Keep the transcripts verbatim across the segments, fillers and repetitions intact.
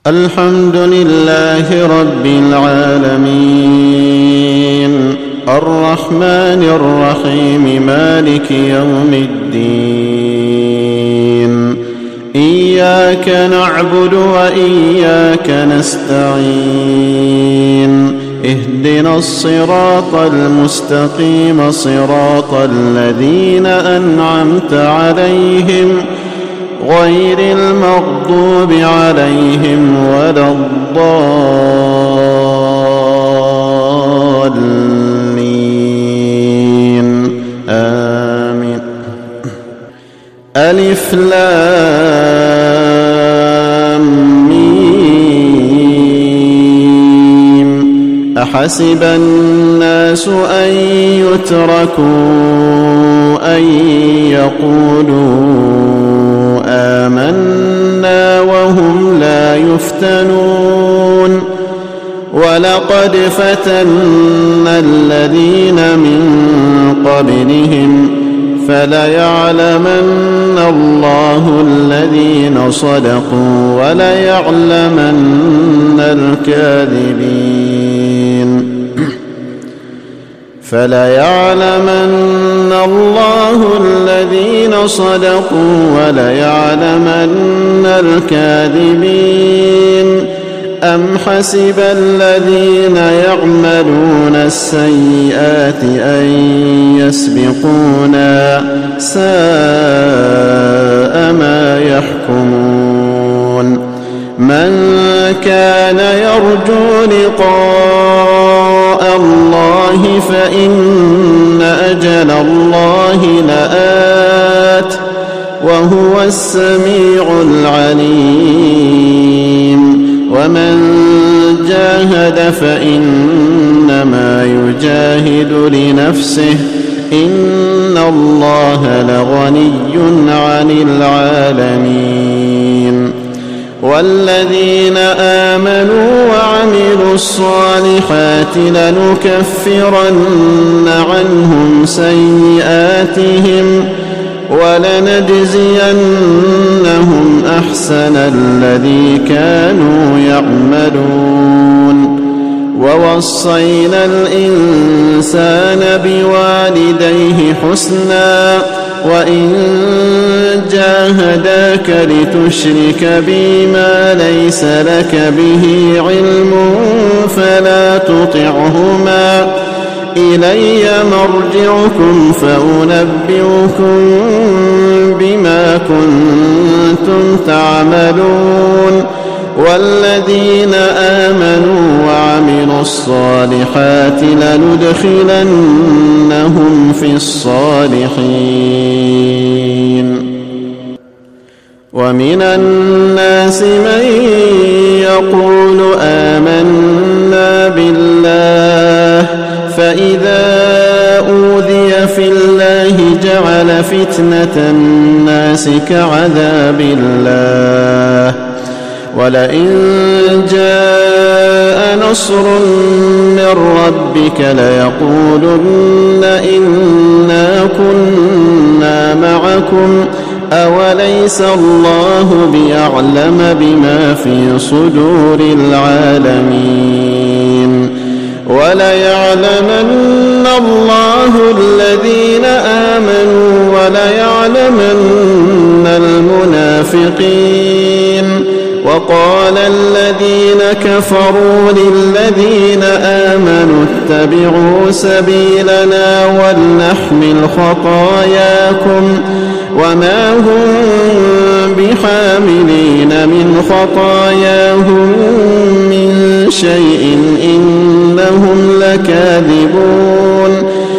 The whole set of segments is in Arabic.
الحمد لله رب العالمين الرحمن الرحيم مالك يوم الدين إياك نعبد وإياك نستعين اهدنا الصراط المستقيم صراط الذين أنعمت عليهم غير المغضوب عليهم ولا الضالين آمين. ألف لام ميم أحسب الناس أن يتركوا أن يقولوا آمنا وهم لا يفتنون ولقد فتنا الذين من قبلهم فليعلمن الله الذين صدقوا وليعلمن الكاذبين فليعلمن الله الذين صدقوا وليعلمن الكاذبين أم حسب الذين يعملون السيئات أن يسبقونا ساء ما يحكمون من كان يرجو لقاء الله فإن أجل الله لآت وهو السميع العليم ومن جاهد فإنما يجاهد لنفسه إن الله لغني عن العالمين والذين آمنوا وعملوا الصالحات لنكفرن عنهم سيئاتهم ولنجزينهم أحسن الذي كانوا يعملون ووصينا الإنسان بوالديه حسنا وإن جاهداك لتشرك بي ما ليس لك به علم فلا تطعهما إلي مرجعكم فأنبئكم بما كنتم تعملون والذين آمنوا وعملوا الصالحات لندخلنهم في الصالحين ومن الناس من يقول آمنا بالله فإذا أوذي في الله جعل فتنة الناس كعذاب الله ولئن جاء نصر من ربك ليقولن إنا كنا معكم أوليس الله بيعلم بما في صدور العالمين وليعلمن الله الذين آمنوا وليعلمن المنافقين وقال الذين كفروا للذين آمنوا اتبعوا سبيلنا ولنحمل خطاياكم وما هم بحاملين من خطاياهم من شيء إنهم لكاذبون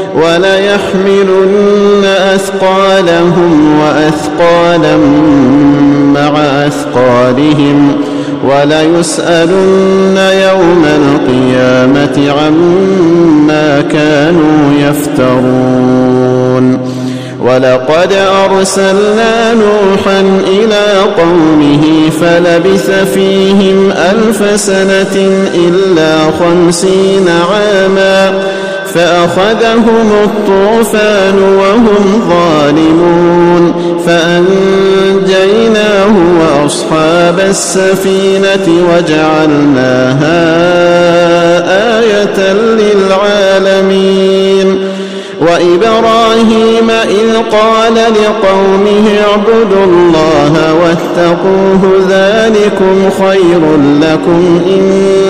وليحملن أثقالهم وأثقالا مع أثقالهم وليسألن يوم القيامة عما كانوا يفترون ولقد أرسلنا نوحا إلى قومه فلبث فيهم ألف سنة إلا خمسين عاما فأخذهم الطوفان وهم ظالمون فأنجيناه وأصحاب السفينة وجعلناها آية للعالمين. وإبراهيم إذ قال لقومه اعبدوا الله واتقوه ذلكم خير لكم إن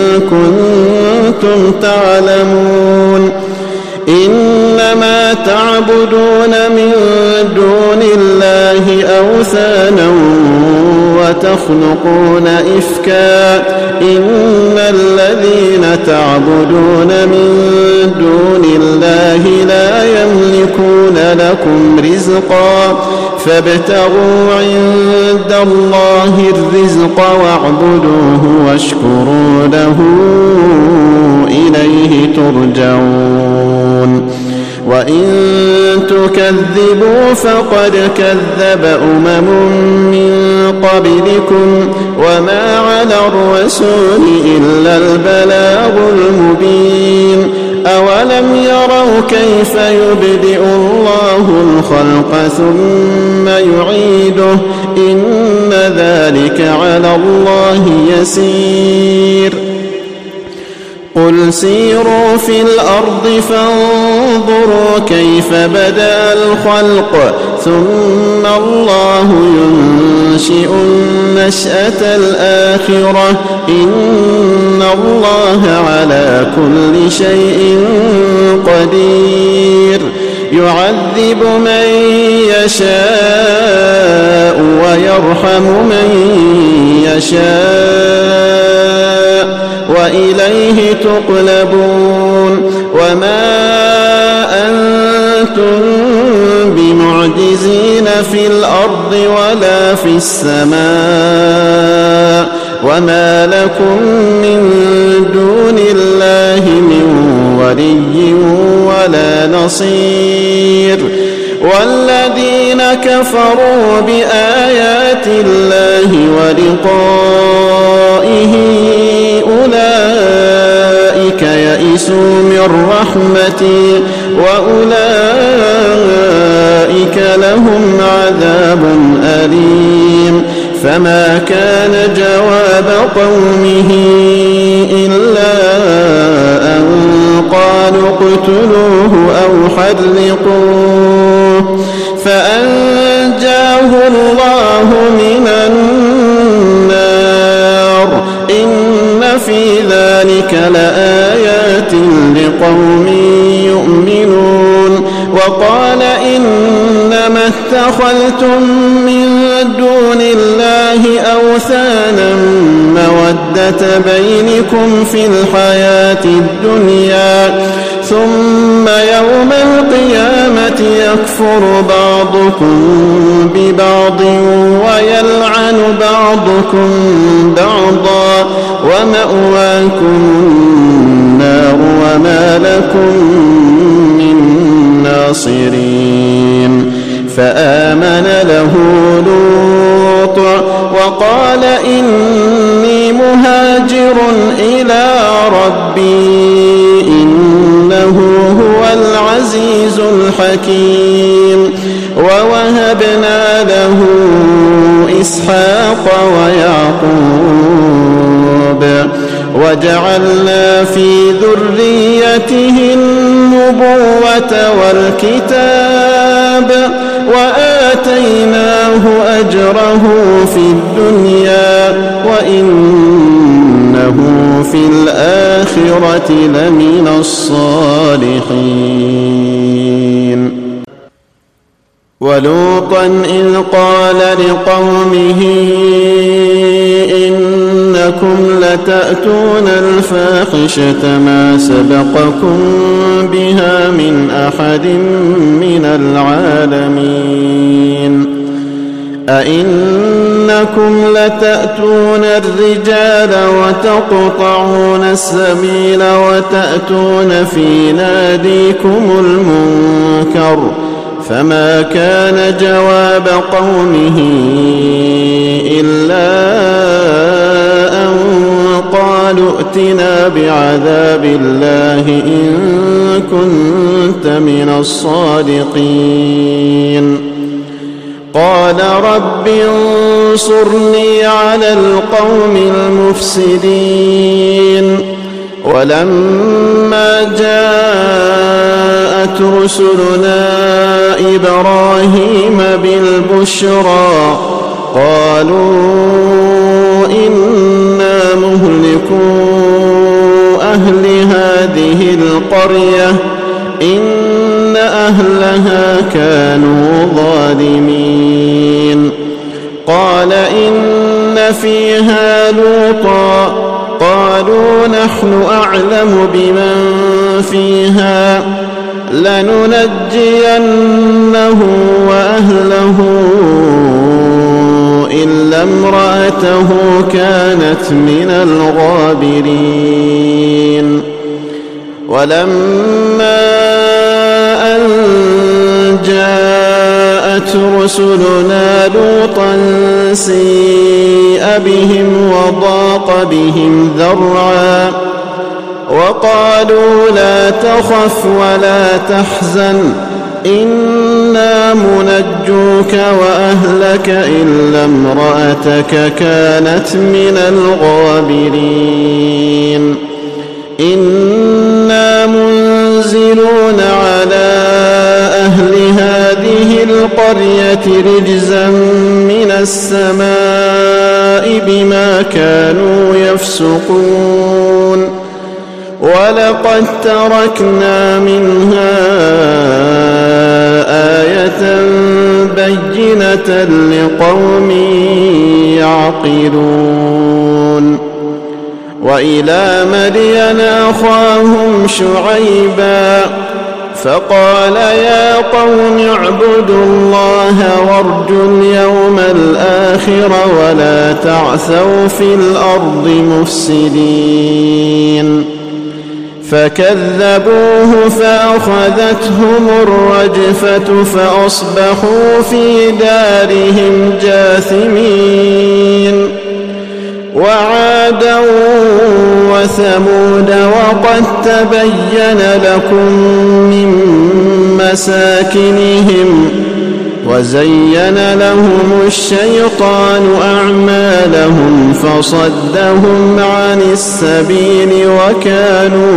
كنتم تعلمون. إنما تعبدون من دون الله أوثانا وتخلقون إفكا إن الذين تعبدون من دون الله لا يملكون لكم رزقا فابتغوا عند الله الرزق واعبدوه واشكروا له إليه ترجعون. وإن تكذبوا فقد كذب أمم من قبلكم وما على الرسول إلا البلاغ المبين. أولم يروا كيف يبدئ الله الخلق ثم يعيده إن ذلك على الله يسير. قل سيروا في الأرض فانظروا كيف بدأ الخلق ثم الله ينشئ النشأة الآخرة إن الله على كل شيء قدير. يعذب من يشاء ويرحم من يشاء وإليه تقلبون. وما أنتم بمعجزين في الأرض ولا في السماء وما لكم من دون الله من ولي ولا نصير. والذين كفروا بآيات الله ولقائه أولئك يئسوا من رحمتي وأولئك لهم عذاب أليم. فما كان جواب قومه إلا أن قالوا اقتلوه أو حرقوه فأنجاه الله من النار. إن في ذلك لآيات لقوم يؤمنون. وقال إنما اتخذتم من دون الله أوثانا مودة بينكم في الحياة الدنيا ثم يوم القيامة يكفر بعضكم ببعض ويلعن بعضكم بعضا ومأواكم النار وما لكم من ناصرين. فآمن له لوط وقال إني مهاجر إلى ربي إنه هو العزيز الحكيم. ووهبنا له إسحاق ويعقوب وجعلنا في ذريته النبوة والكتاب وآتيناه أجره في الدنيا وإنه في الآخرة لمن الصالحين. ولوطا إذ قال لقومه إنكم لتأتون الفاحشة ما سبقكم بها من أحد من العالمين. أئنكم لتأتون الرجال وتقطعون السبيل وتأتون في ناديكم المنكر فما كان جواب قومه إلا أن قالوا ائتنا بعذاب الله إن كنت من الصادقين. قال رب انصرني على القوم المفسدين. ولما جاءت رسلنا إبراهيم بالبشرى قالوا إنا مهلكو أهل هذه القرية إن أهلها كانوا ظالمين. قال إن فيها لوطا قالوا نحن أعلم بمن فيها لننجينه وأهله إلا امرأته كانت من الغابرين. ولما أن جاءت رسلنا لوطا سيء بهم وضاق بهم ذرعا وقالوا لا تخف ولا تحزن إنا منجوك وأهلك إلا امرأتك كانت من الغابرين. إنا منزلون على أهل هذه القرية رجزا من السماء بما كانوا يفسقون. ولقد تركنا منها آية بينة لقوم يعقلون. وإلى مدين أخاهم شعيبا فقال يا قوم اعبدوا الله وارجوا اليوم الآخر ولا تعثوا في الأرض مفسدين. فكذبوه فأخذتهم الرجفة فأصبحوا في دارهم جاثمين. وعادا وثمود وقد تبين لكم من مساكنهم وزين لهم الشيطان أعمالهم فصدهم عن السبيل وكانوا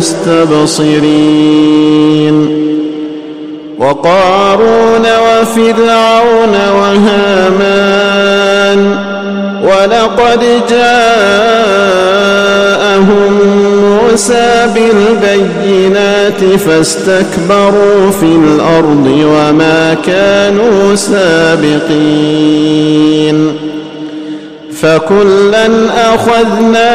مستبصرين. وقارون وفرعون وهامان ولقد جاءهم موسى بالبينات فاستكبروا في الأرض وما كانوا سابقين. فكلا أخذنا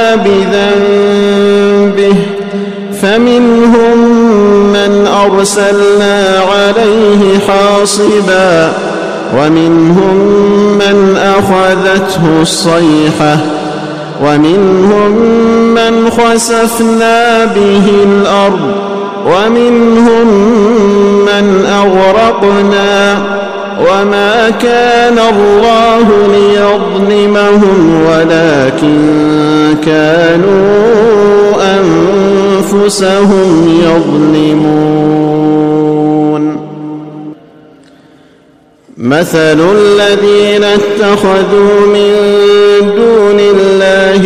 بذنبه فمنهم من أرسلنا عليه حاصبا ومنهم من أخذته الصيحة ومنهم من خسفنا به الأرض ومنهم من أغرقنا وما كان الله ليظلمهم ولكن كانوا أنفسهم يظلمون. مثل الذين اتخذوا من دون الله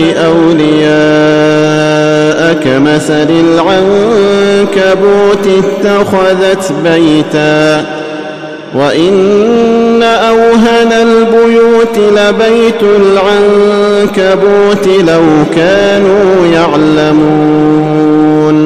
أولياء كمثل العنكبوت اتخذت بيتا وإن أوهن البيوت لبيت العنكبوت لو كانوا يعلمون.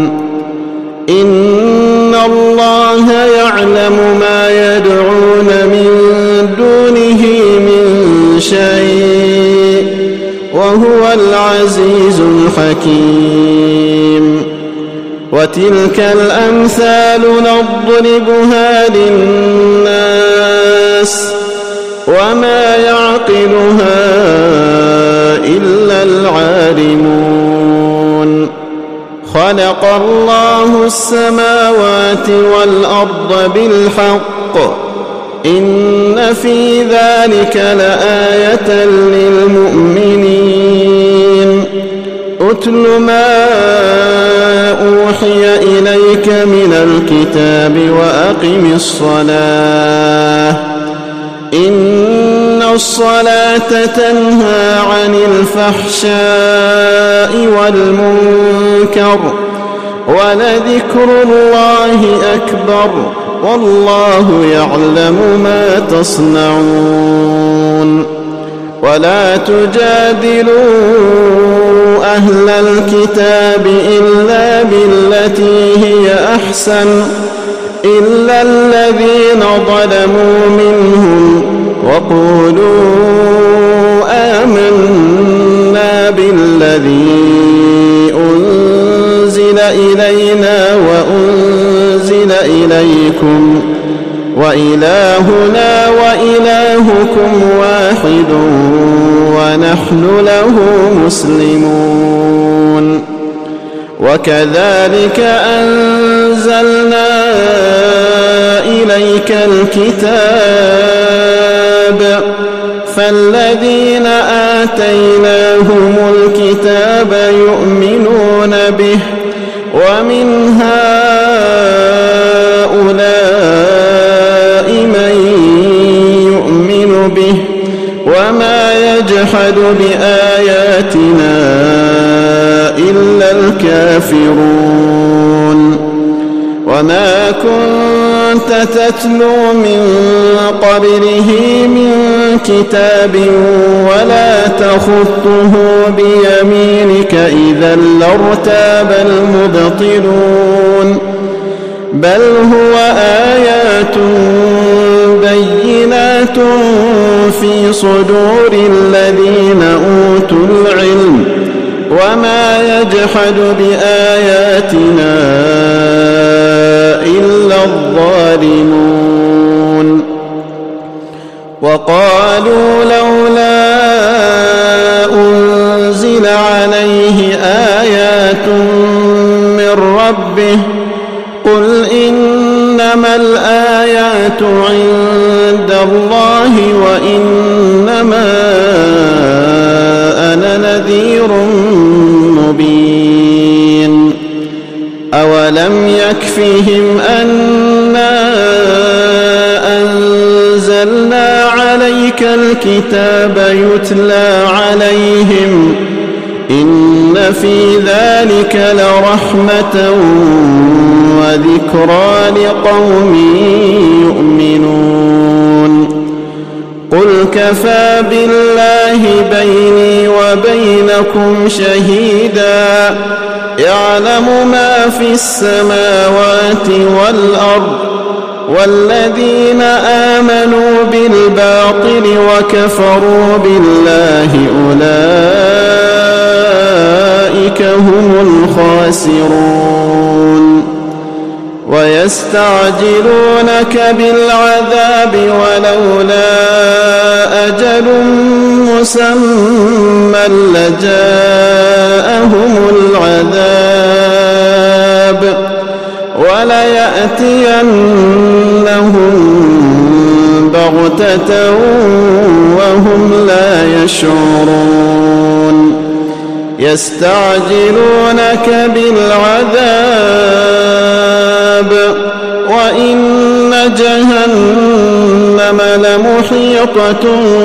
إن الله يعلم ما يدعون من دونه من شيء وهو العزيز الحكيم. وتلك الأمثال نضربها للناس وما يعقلها إلا العالمون. خلق الله السماوات والأرض بالحق إن في ذلك لآية للمؤمنين. اتل ما أوحي إليك من الكتاب وأقم الصلاة إن الصلاة تنهى عن الفحشاء والمنكر ولذكر الله أكبر والله يعلم ما تصنعون ولا تجادلوا أهل الكتاب إلا بالتي هي أحسن إلا الذين ظلموا منهم وقولوا آمنا بالذي أنزل إلينا وأنزل إليكم وإلهنا وإلهكم واحد ونحن له مسلمون وكذلك أنزلنا إليك الكتاب فالذين آتيناهم الكتاب يؤمنون به ومن هؤلاء من يؤمن به وما يجحد بآياتنا إلا الكافرون وما كنت تتلو من قبله من كتاب ولا تخطه بيمينك إذا لارتاب المبطلون بل هو آيات بينات في صدور الذين أوتوا العلم وما يجحد بآياتنا إلا الظالمون وقالوا لولا أنزل عليه آيات من ربه قل إنما الآيات عند الله وإنما أنا نذير مبين أولم يكفهم أنا أنزلنا عليك الكتاب يتلى عليهم إن في ذلك لرحمة وذكرى لقوم يؤمنون قل كفى بالله بيني وبينكم شهيدا يعلم ما في السماوات والأرض والذين آمنوا بالباطل وكفروا بالله أولئك هم الخاسرون ويستعجلونك بالعذاب ولولا أجل مسمى لجاءهم العذاب وليأتينهم بغتة وهم لا يشعرون يستعجلونك بالعذاب وإن جهنم لمحيطة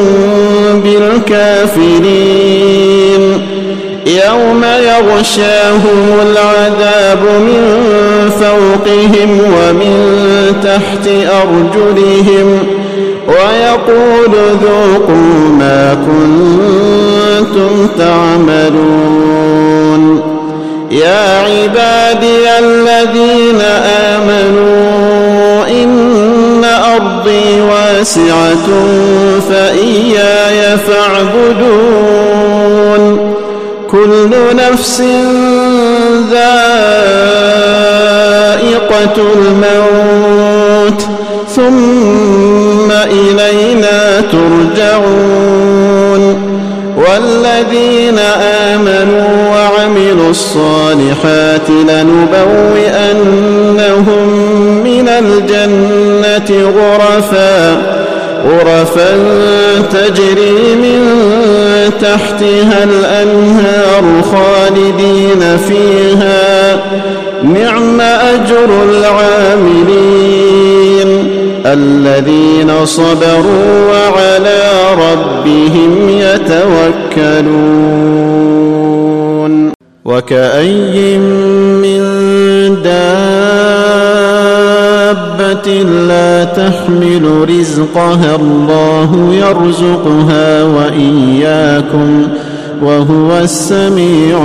بالكافرين يوم يغشاهم العذاب من فوقهم ومن تحت أرجلهم ويقول ذوقوا ما كنتم تعملون يا عبادي الذين آمنوا إن أرضي واسعة فإياي فاعبدون كل نفس ذائقة الموت ثم إلينا ترجعون والذين آمنوا وعملوا الصالحات لنبوئنهم من الجنة غرفا غرفا تجري من تحتها الأنهار خالدين فيها نعم أجر العاملين الذين صبروا وعلى ربهم يتوكلون وكأي من دابة لا تحمل رزقها الله يرزقها وإياكم وهو السميع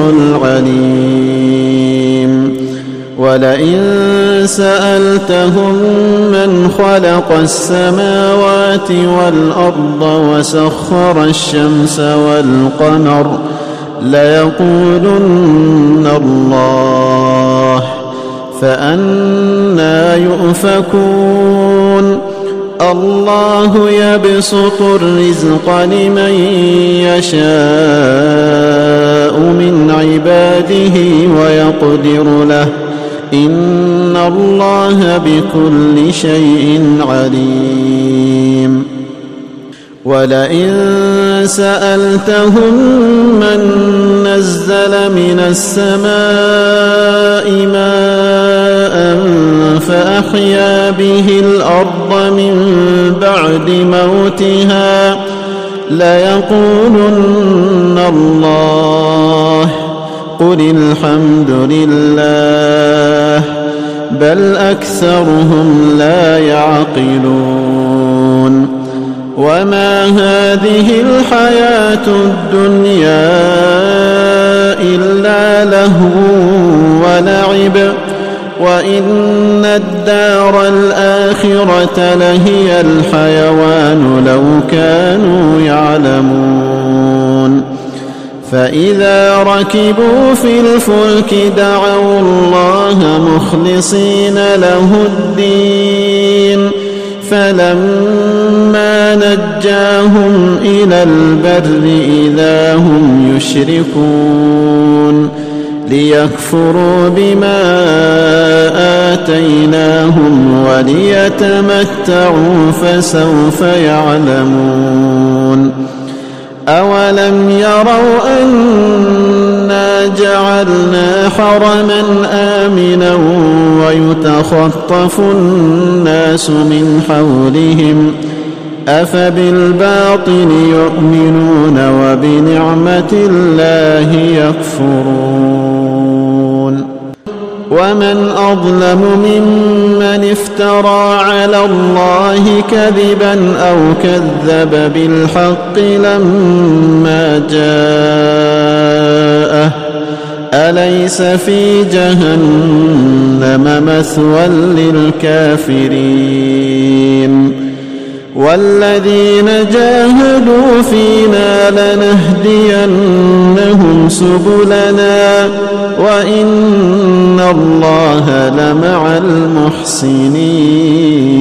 العليم ولئن سألتهم من خلق السماوات والأرض وسخر الشمس والقمر ليقولن الله فأنى يؤفكون الله يبسط الرزق لمن يشاء من عباده ويقدر له إن الله بكل شيء عليم ولئن سألتهم من نزل من السماء ماء فأحيا به الأرض من بعد موتها ليقولن الله قل الحمد لله بل أكثرهم لا يعقلون وما هذه الحياة الدنيا إلا لهو ولعب وإن الدار الآخرة لهي الحيوان لو كانوا يعلمون فإذا ركبوا في الفلك دعوا الله مخلصين له الدين فلما نجاهم إلى البر إذا هم يشركون ليكفروا بما آتيناهم وليتمتعوا فسوف يعلمون أولم يروا أنا جعلنا حرما آمنا ويتخطف الناس من حولهم أفبالباطل يؤمنون وبنعمة الله يكفرون ومن أظلم ممن افترى على الله كذبا أو كذب بالحق لما جاءه أليس في جهنم مثوى للكافرين والذين جاهدوا فينا لنهدينهم سبلنا وإن الله لمع المحسنين